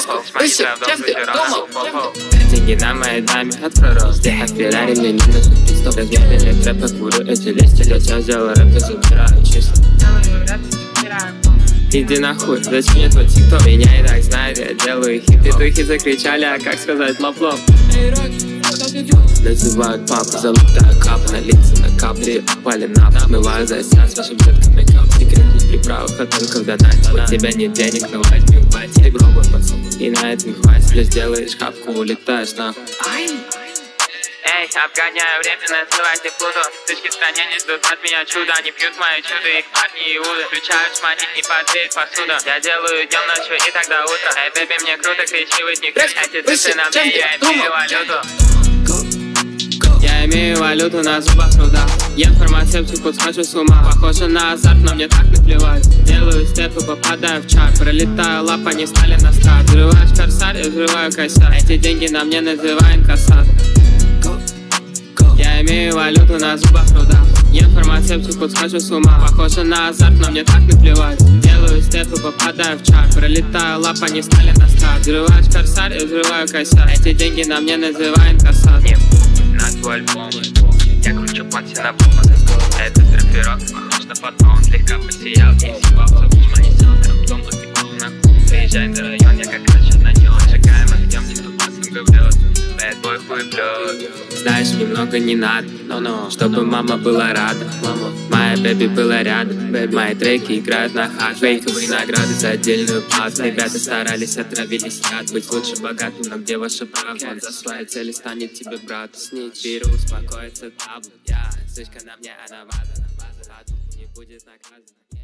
Выше, чем ты думал? Деньги на моей даме от пророс. Здесь Феррари, мне не нужен приступ. Размеренные трэпы, курю эти листья. Летел, сделал рэп и забираю числа. Иди нахуй, зачем мне твой тикток? Меня и так знает, я делаю хиты. Духи закричали, а как сказать лоп-лоп? Называют папу, залутая капы. На лице на капли, пали на пол. Смываю за сеанс, вашим детками кап. Секретных приправах, а только в донате. У тебя нет денег, но возьми в бате. Ты пробуй, пацан, и на это не хватит. Лишь делаешь шапку, улетаешь нахуй. Эй, обгоняю время, называйте Плуту. Тычки в стране не ждут от меня чуда. Они пьют мои чудо, их парни и уды. Включают шманить, не подвеет посуда. Я делаю днем, ночью и тогда утро. Эй, бэби, мне круто, кричи, вы не кричь. Эти цифры на мне, я имею валюту. Я имею валюту на зубах труда. Ем фармацевтику, схожу с ума. Похоже на азарт, но мне так наплевать. Делаю степы, попадаю в чат. Пролетаю лапа, не стали на старт. Взрываешь корсар, я взрываю косяк. Эти деньги на мне называют косар. Я имею валюту на зубах труда. Ем фармацевтику, схожу с ума. Похоже на азарт, но мне так наплевать. Делаю степы, попадаю в чат. Пролетаю лапа, не стали на старт. Взрываешь корсар, я взрываю косяк. Эти деньги на мне называют косар. На твой альбом я кручу панти на бомбу. Это трафирок, похож на фотон. Слегка посиял и съебался в мои силы. Дом постепал нахуй. Приезжай на район, я как раньше на нем. Сжигаем огнем, никто пацан говорит. Бэтбой хуй блёд. Знаешь, немного не надо, чтобы мама была рада. Моя бэби была рядом. Мои треки играют на хат. Фейковые награды за отдельную плату. Ребята старались, отравились яд. Быть лучше богатым, но где ваша правда? За свои цели станет тебе брат. Снить беру, успокоится табу. Сучка на мне, она вазана. Не будет наказана.